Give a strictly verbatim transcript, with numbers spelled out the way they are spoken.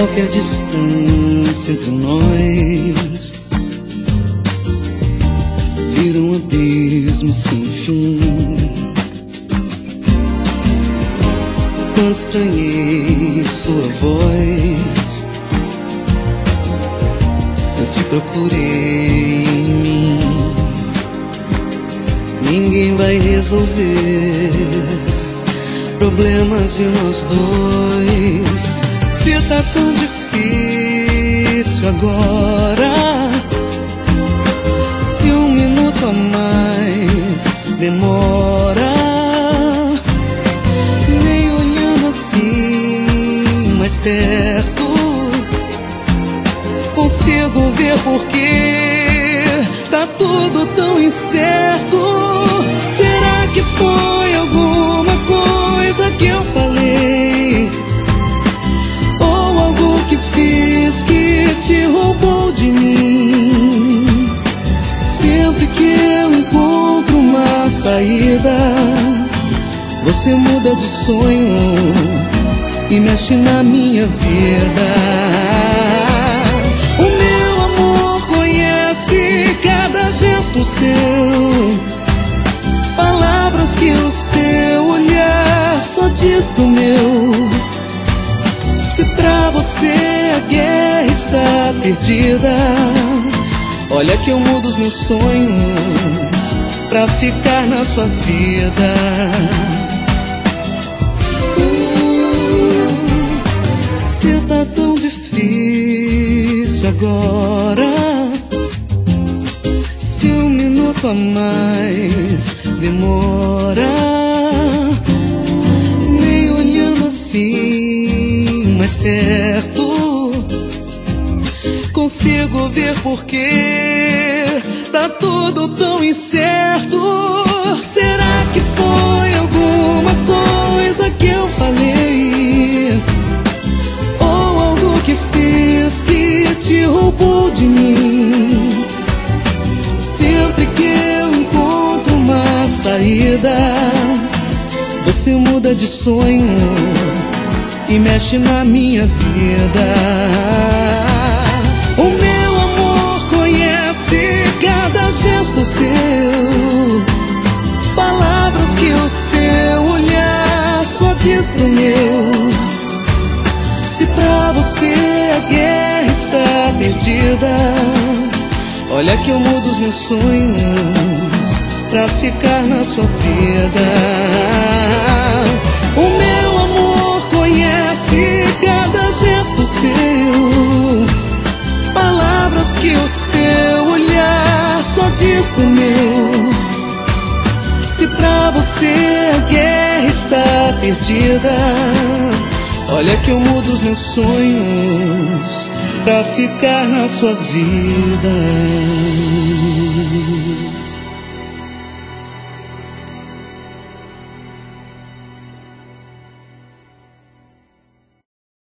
qualquer distância entre nós vira um abismo sem fim. Quando estranhei sua voz, eu te procurei em mim. Ninguém vai resolver problemas de nós dois. Se tá tão difícil agora, se um minuto a mais demora, nem olhando assim mais perto consigo ver porque tá tudo tão incerto. Será que foi alguma coisa que eu falei, ou algo que fiz que te roubou de mim? Sempre que eu encontro uma saída, você muda de sonho e mexe na minha vida. O meu amor conhece cada gesto seu, palavras que o seu olhar só diz pro meu. Se pra você a guerra está perdida, olha que eu mudo os meus sonhos pra ficar na sua vida. uh, Se tá tão difícil agora, se um minuto a mais demora, nem olhando assim mais perto consigo ver porque tá tudo tão incerto. Será que foi alguma coisa que eu falei, ou algo que fiz que te roubou de mim? Sempre que eu encontro uma saída, você muda de sonho e mexe na minha vida. O meu amor conhece cada gesto seu, palavras que o seu olhar só diz pro meu. Se pra você a guerra está perdida, olha que eu mudo os meus sonhos pra ficar na sua vida. O meu amor conhece cada gesto seu, palavras que o seu olhar só diz pro meu. Se pra você a guerra está perdida, olha que eu mudo os meus sonhos pra ficar na sua vida.